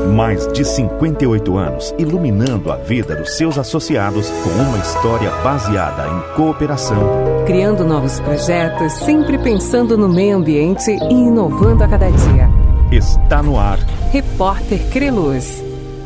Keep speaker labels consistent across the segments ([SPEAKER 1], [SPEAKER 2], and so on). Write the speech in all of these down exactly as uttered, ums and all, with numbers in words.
[SPEAKER 1] Mais de cinquenta e oito anos iluminando a vida dos seus associados com uma história baseada em cooperação.
[SPEAKER 2] Criando novos projetos, sempre pensando no meio ambiente e inovando a cada dia.
[SPEAKER 1] Está no ar.
[SPEAKER 2] Repórter Creluz.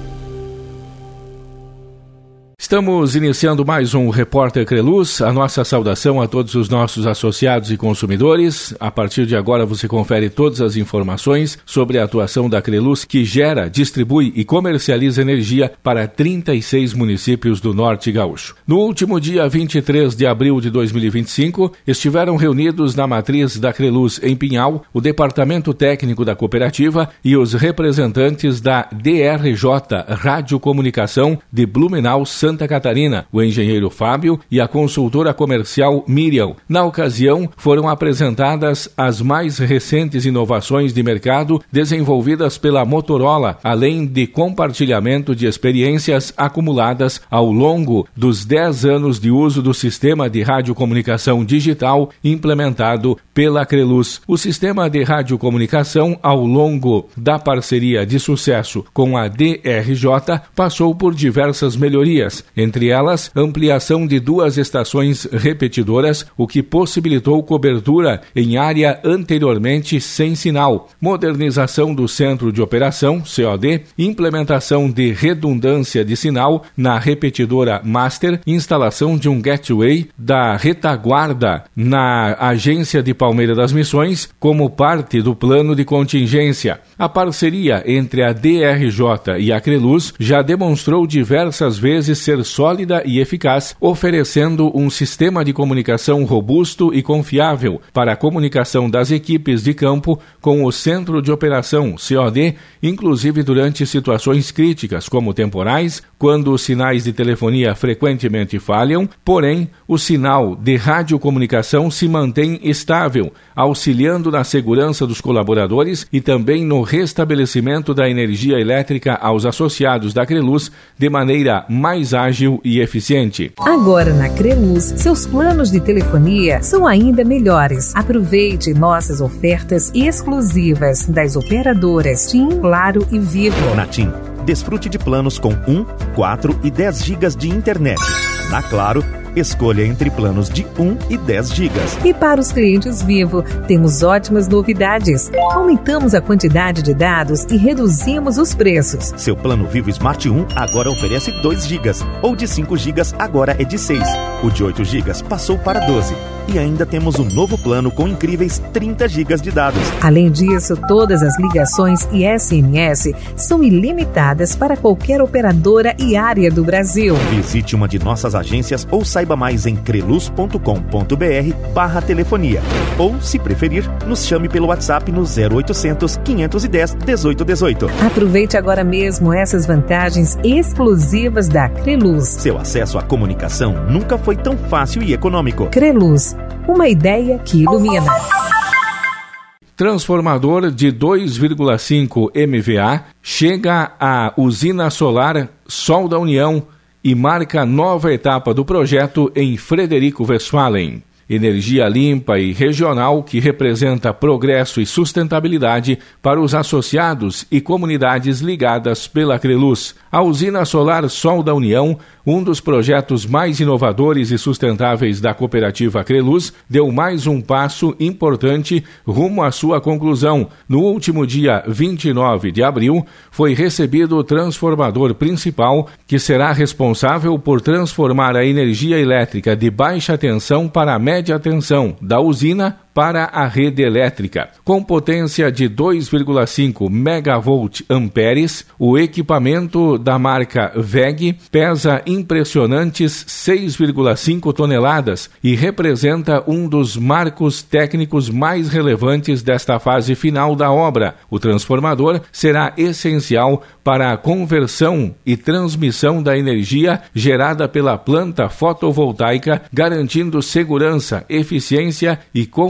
[SPEAKER 3] Estamos iniciando mais um Repórter Creluz. A nossa saudação a todos os nossos associados e consumidores. A partir de agora você confere todas as informações sobre a atuação da Creluz, que gera, distribui e comercializa energia para trinta e seis municípios do Norte Gaúcho. No último dia vinte e três de abril de dois mil e vinte e cinco, estiveram reunidos na matriz da Creluz em Pinhal o Departamento Técnico da Cooperativa e os representantes da D R J Radiocomunicação de Blumenau, Santa Catarina, o engenheiro Fábio e a consultora comercial Miriam. Na ocasião, foram apresentadas as mais recentes inovações de mercado desenvolvidas pela Motorola, além de compartilhamento de experiências acumuladas ao longo dos dez anos de uso do sistema de radiocomunicação digital implementado pela Creluz. O sistema de radiocomunicação, ao longo da parceria de sucesso com a D R J, passou por diversas melhorias. Entre elas, ampliação de duas estações repetidoras, o que possibilitou cobertura em área anteriormente sem sinal, modernização do centro de operação, C O D, implementação de redundância de sinal na repetidora Master, instalação de um gateway da retaguarda na agência de Palmeira das Missões, como parte do plano de contingência. A parceria entre a D R J e a Creluz já demonstrou diversas vezes ser sólida e eficaz, oferecendo um sistema de comunicação robusto e confiável para a comunicação das equipes de campo com o Centro de Operação, C O D, inclusive durante situações críticas como temporais, quando os sinais de telefonia frequentemente falham, porém, o sinal de radiocomunicação se mantém estável, auxiliando na segurança dos colaboradores e também no restabelecimento da energia elétrica aos associados da Creluz de maneira mais ágil e eficiente.
[SPEAKER 4] Agora na Creluz, seus planos de telefonia são ainda melhores. Aproveite nossas ofertas exclusivas das operadoras TIM, Claro e Vivo.
[SPEAKER 1] Na TIM, desfrute de planos com um, quatro e dez gigas de internet. Na Claro, escolha entre planos de um e dez gigas.
[SPEAKER 4] E para os clientes Vivo, temos ótimas novidades. Aumentamos a quantidade de dados e reduzimos os preços.
[SPEAKER 1] Seu plano Vivo Smart um agora oferece dois gigas, ou de cinco gigas agora é de seis. O de oito gigas passou para doze. E ainda temos um novo plano com incríveis trinta gigas de dados.
[SPEAKER 4] Além disso, todas as ligações e S M S são ilimitadas para qualquer operadora e área do Brasil.
[SPEAKER 1] Visite uma de nossas agências ou saiba mais em creluz ponto com ponto br barra telefonia. Ou, se preferir, nos chame pelo WhatsApp no zero oitocentos, quinhentos e dez, dezoito dezoito.
[SPEAKER 4] Aproveite agora mesmo essas vantagens exclusivas da Creluz.
[SPEAKER 1] Seu acesso à comunicação nunca foi tão fácil e econômico.
[SPEAKER 4] Creluz, uma ideia que ilumina.
[SPEAKER 3] Transformador de dois vírgula cinco megawatt chega à usina solar Sol da União e marca nova etapa do projeto em Frederico Westphalen. Energia limpa e regional que representa progresso e sustentabilidade para os associados e comunidades ligadas pela Creluz. A usina solar Sol da União, um dos projetos mais inovadores e sustentáveis da cooperativa Creluz, deu mais um passo importante rumo à sua conclusão. No último dia vinte e nove de abril, foi recebido o transformador principal, que será responsável por transformar a energia elétrica de baixa tensão para a média tensão da usina para a rede elétrica. Com potência de dois vírgula cinco megavolt-amperes, o equipamento da marca V E G pesa impressionantes seis vírgula cinco toneladas e representa um dos marcos técnicos mais relevantes desta fase final da obra. O transformador será essencial para a conversão e transmissão da energia gerada pela planta fotovoltaica, garantindo segurança, eficiência e confiabilidade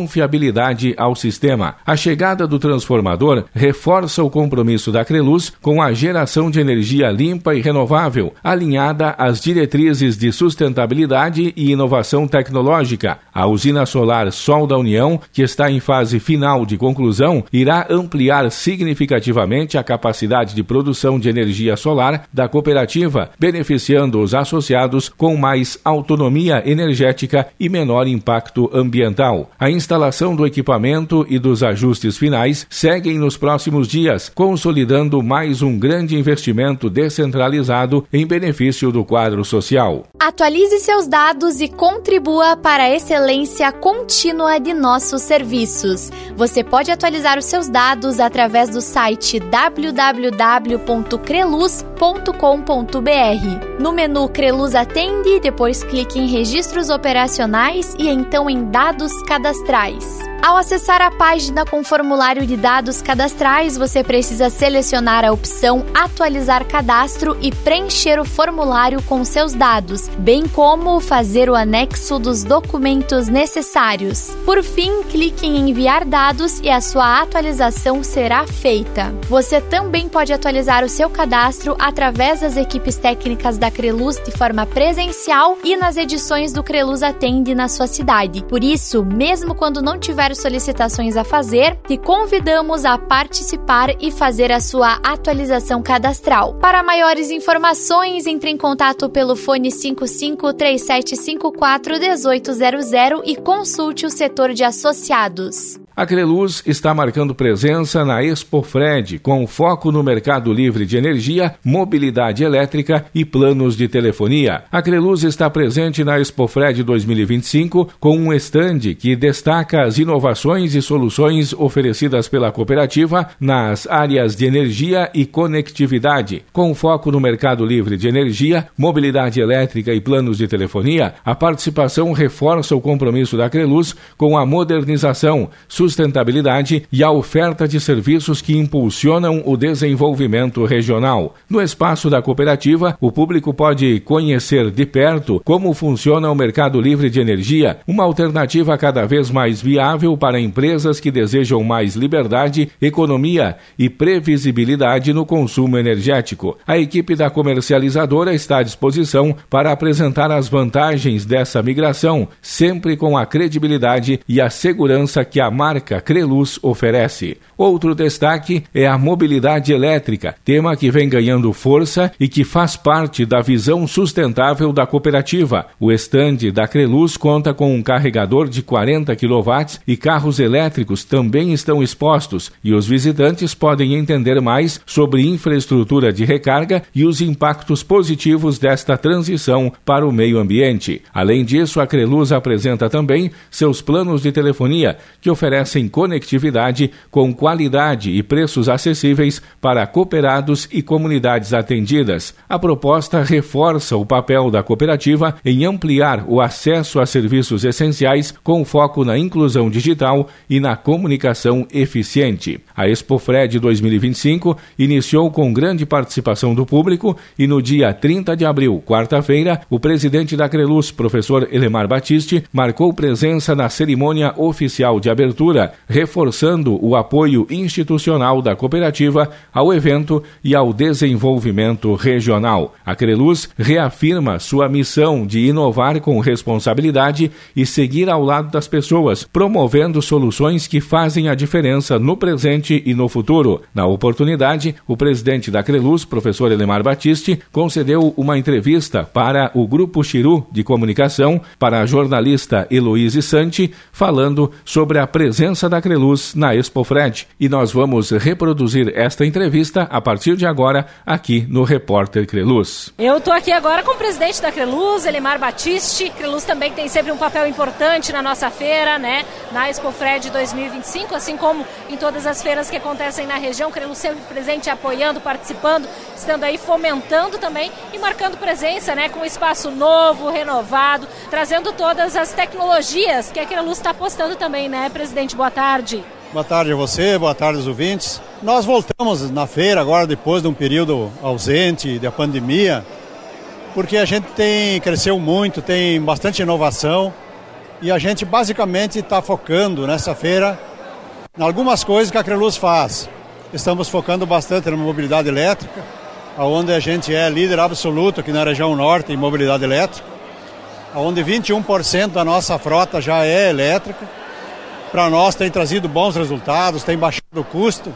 [SPEAKER 3] confiabilidade ao sistema. A chegada do transformador reforça o compromisso da Creluz com a geração de energia limpa e renovável, alinhada às diretrizes de sustentabilidade e inovação tecnológica. A usina solar Sol da União, que está em fase final de conclusão, irá ampliar significativamente a capacidade de produção de energia solar da cooperativa, beneficiando os associados com mais autonomia energética e menor impacto ambiental. A instalação do equipamento e dos ajustes finais seguem nos próximos dias, consolidando mais um grande investimento descentralizado em benefício do quadro social.
[SPEAKER 5] Atualize seus dados e contribua para a excelência contínua de nossos serviços. Você pode atualizar os seus dados através do site w w w ponto creluz ponto com ponto b r. No menu Creluz Atende, depois clique em Registros Operacionais e então em Dados Cadastrais. Ao acessar a página com formulário de dados cadastrais, você precisa selecionar a opção Atualizar Cadastro e preencher o formulário com seus dados, bem como fazer o anexo dos documentos necessários. Por fim, clique em Enviar dados e a sua atualização será feita. Você também pode atualizar o seu cadastro através das equipes técnicas da Creluz de forma presencial e nas edições do Creluz Atende na sua cidade. Por isso, mesmo quando não tiver solicitações a fazer, te convidamos a participar e fazer a sua atualização cadastral. Para maiores informações, entre em contato pelo fone cinco cinco, três sete cinco quatro, um oito zero zero e consulte o setor de associados.
[SPEAKER 3] A Creluz está marcando presença na Expofred, com foco no mercado livre de energia, mobilidade elétrica e planos de telefonia. A Creluz está presente na Expofred dois mil e vinte e cinco com um estande que destaca as inovações e soluções oferecidas pela cooperativa nas áreas de energia e conectividade. Com foco no mercado livre de energia, mobilidade elétrica e planos de telefonia, a participação reforça o compromisso da Creluz com a modernização, sustentabilidade e a oferta de serviços que impulsionam o desenvolvimento regional. No espaço da cooperativa, o público pode conhecer de perto como funciona o mercado livre de energia, uma alternativa cada vez mais viável para empresas que desejam mais liberdade, economia e previsibilidade no consumo energético. A equipe da comercializadora está à disposição para apresentar as vantagens dessa migração, sempre com a credibilidade e a segurança que a marca Creluz oferece. Outro destaque é a mobilidade elétrica, tema que vem ganhando força e que faz parte da visão sustentável da cooperativa. O estande da Creluz conta com um carregador de quarenta quilowatts e carros elétricos também estão expostos, e os visitantes podem entender mais sobre infraestrutura de recarga e os impactos positivos desta transição para o meio ambiente. Além disso, a Creluz apresenta também seus planos de telefonia, que oferecem conectividade com qualidade e preços acessíveis para cooperados e comunidades atendidas. A proposta reforça o papel da cooperativa em ampliar o acesso a serviços essenciais com foco na inclusão digital e na comunicação eficiente. A Expofred dois mil e vinte e cinco iniciou com grande participação do público e no dia trinta de abril, quarta-feira, o presidente da Creluz, professor Elemar Battisti, marcou presença na cerimônia oficial de abertura, reforçando o apoio institucional da cooperativa ao evento e ao desenvolvimento regional. A Creluz reafirma sua missão de inovar com responsabilidade e seguir ao lado das pessoas, promovendo soluções que fazem a diferença no presente e no futuro. Na oportunidade, o presidente da Creluz, professor Elemar Battisti, concedeu uma entrevista para o Grupo Chiru de Comunicação, para a jornalista Heloíse Santi, falando sobre a presença da Creluz na Expofred. E nós vamos reproduzir esta entrevista a partir de agora aqui no Repórter Creluz.
[SPEAKER 6] Eu estou aqui agora com o presidente da Creluz, Elemar Battisti. Creluz também tem sempre um papel importante na nossa feira, né? Na Expofred dois mil e vinte e cinco, assim como em todas as feiras que acontecem na região. Creluz sempre presente, apoiando, participando, estando aí fomentando também e marcando presença, né? Com um espaço novo, renovado, trazendo todas as tecnologias que a Creluz está apostando também, né, presidente? Boa tarde.
[SPEAKER 7] Boa tarde a você, boa tarde aos ouvintes. Nós voltamos na feira agora depois de um período ausente da pandemia, porque a gente tem cresceu muito, tem bastante inovação E a gente basicamente está focando nessa feira em algumas coisas que a Creluz faz. Estamos focando bastante na mobilidade elétrica, onde a gente é líder absoluto aqui na região norte em mobilidade elétrica, onde vinte e um por cento da nossa frota já é elétrica. Para nós tem trazido bons resultados, tem baixado o custo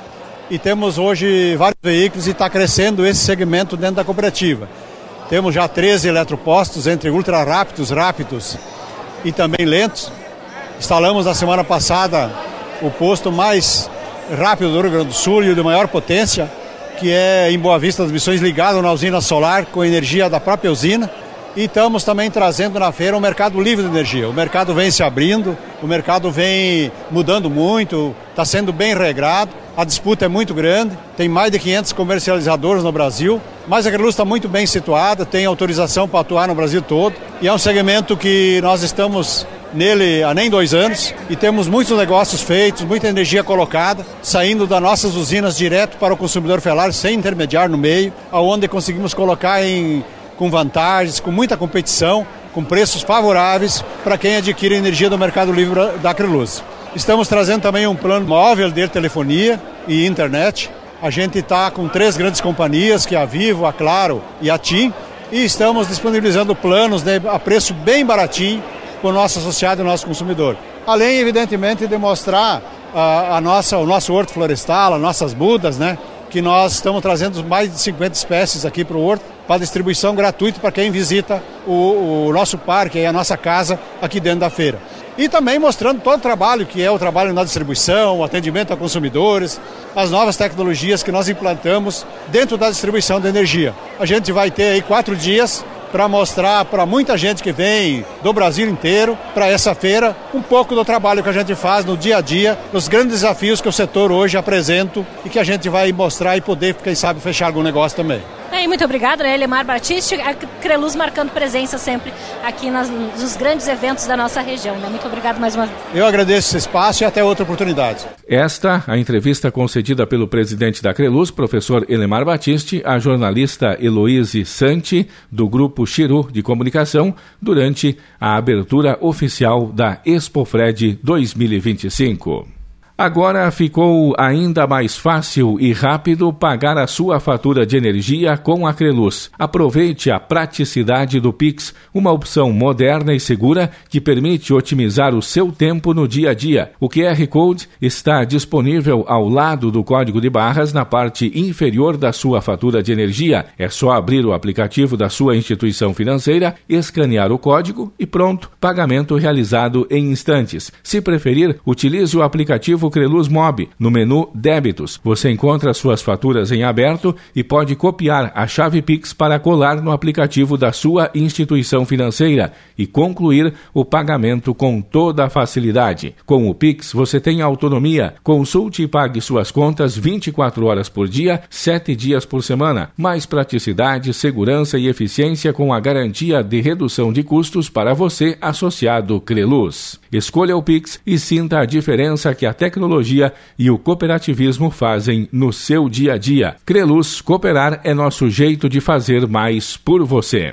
[SPEAKER 7] e temos hoje vários veículos e está crescendo esse segmento dentro da cooperativa. Temos já treze eletropostos entre ultra rápidos, rápidos e também lentos. Instalamos na semana passada o posto mais rápido do Rio Grande do Sul e o de maior potência, que é em Boa Vista das Missões, ligado na usina solar com energia da própria usina. E estamos também trazendo na feira um mercado livre de energia. O mercado vem se abrindo, o mercado vem mudando muito, está sendo bem regrado, a disputa é muito grande, tem mais de quinhentos comercializadores no Brasil, mas a Creluz está muito bem situada, tem autorização para atuar no Brasil todo, e é um segmento que nós estamos nele há nem dois anos e temos muitos negócios feitos, muita energia colocada, saindo das nossas usinas direto para o consumidor final, sem intermediário no meio, aonde conseguimos colocar em com vantagens, com muita competição, com preços favoráveis para quem adquire energia do Mercado Livre da Creluz. Estamos trazendo também um plano móvel de telefonia e internet. A gente está com três grandes companhias, que é a Vivo, a Claro e a TIM, e estamos disponibilizando planos de, a preço bem baratinho para o nosso associado e o nosso consumidor. Além, evidentemente, de mostrar a, a nossa, o nosso horto florestal, as nossas mudas, né? Que nós estamos trazendo mais de cinquenta espécies aqui para o horto, para distribuição gratuita para quem visita o, o nosso parque, a nossa casa aqui dentro da feira. E também mostrando todo o trabalho que é o trabalho na distribuição, o atendimento a consumidores, as novas tecnologias que nós implantamos dentro da distribuição de energia. A gente vai ter aí quatro dias para mostrar para muita gente que vem do Brasil inteiro para essa feira um pouco do trabalho que a gente faz no dia a dia, os grandes desafios que o setor hoje apresenta e que a gente vai mostrar e poder, quem sabe, fechar algum negócio também.
[SPEAKER 6] É, muito obrigada, né, Elemar Batiste, a Creluz marcando presença sempre aqui nas, nos grandes eventos da nossa região. Né? Muito obrigado mais uma vez.
[SPEAKER 7] Eu agradeço esse espaço e até outra oportunidade.
[SPEAKER 3] Esta, a entrevista concedida pelo presidente da Creluz, professor Elemar Batiste, à jornalista Heloíse Santi, do Grupo Chiru de Comunicação, durante a abertura oficial da Expofred dois mil e vinte e cinco. Agora ficou ainda mais fácil e rápido pagar a sua fatura de energia com a Creluz. Aproveite a praticidade do Pix, uma opção moderna e segura que permite otimizar o seu tempo no dia a dia. O Q R Code está disponível ao lado do código de barras na parte inferior da sua fatura de energia. É só abrir o aplicativo da sua instituição financeira, escanear o código e pronto, pagamento realizado em instantes. Se preferir, utilize o aplicativo Creluz Mob. No menu Débitos, você encontra suas faturas em aberto e pode copiar a chave Pix para colar no aplicativo da sua instituição financeira e concluir o pagamento com toda a facilidade. Com o Pix, você tem autonomia. Consulte e pague suas contas vinte e quatro horas por dia, sete dias por semana. Mais praticidade, segurança e eficiência com a garantia de redução de custos para você, associado Creluz. Escolha o Pix e sinta a diferença que a tecnologia tecnologia e o cooperativismo fazem no seu dia a dia. Creluz, cooperar é nosso jeito de fazer mais por você.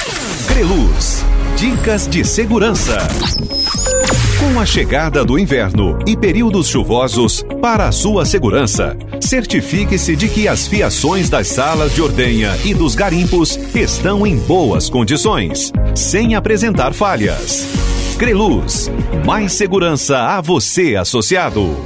[SPEAKER 8] Creluz, dicas de segurança. Com a chegada do inverno e períodos chuvosos, para a sua segurança, certifique-se de que as fiações das salas de ordenha e dos garimpos estão em boas condições, sem apresentar falhas. Creluz, mais segurança a você, associado.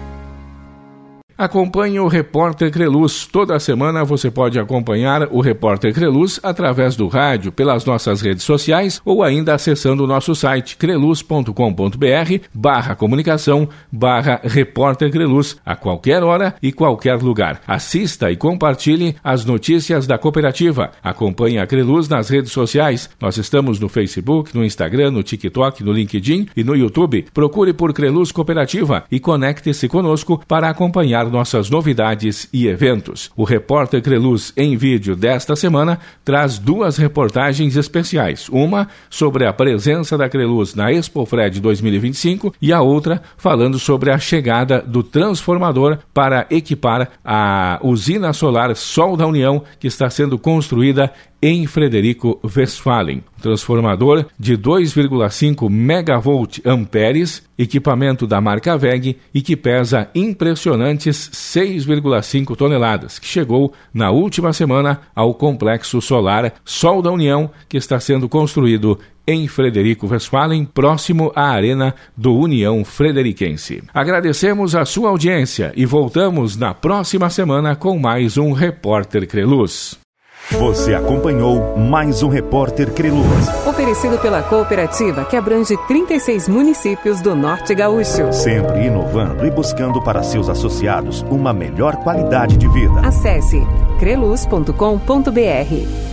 [SPEAKER 3] Acompanhe o Repórter Creluz. Toda semana você pode acompanhar o Repórter Creluz através do rádio, pelas nossas redes sociais ou ainda acessando o nosso site creluz ponto com ponto br barra comunicação barra Repórter Creluz a qualquer hora e qualquer lugar. Assista e compartilhe as notícias da cooperativa. Acompanhe a Creluz nas redes sociais. Nós estamos no Facebook, no Instagram, no TikTok, no LinkedIn e no YouTube. Procure por Creluz Cooperativa e conecte-se conosco para acompanhar nossas novidades e eventos. O Repórter Creluz em vídeo desta semana traz duas reportagens especiais. Uma sobre a presença da Creluz na Expofred dois mil e vinte e cinco e a outra falando sobre a chegada do transformador para equipar a usina solar Sol da União que está sendo construída em Frederico Westphalen. transformador de dois vírgula cinco megavolt amperes, equipamento da marca W E G e que pesa impressionantes seis vírgula cinco toneladas, que chegou na última semana ao Complexo Solar Sol da União, que está sendo construído em Frederico Westphalen, próximo à Arena do União Frederiquense. Agradecemos a sua audiência e voltamos na próxima semana com mais um Repórter Creluz.
[SPEAKER 1] Você acompanhou mais um Repórter Creluz.
[SPEAKER 2] Oferecido pela cooperativa que abrange trinta e seis municípios do Norte Gaúcho.
[SPEAKER 1] Sempre inovando e buscando para seus associados uma melhor qualidade de vida.
[SPEAKER 2] Acesse creluz ponto com ponto br.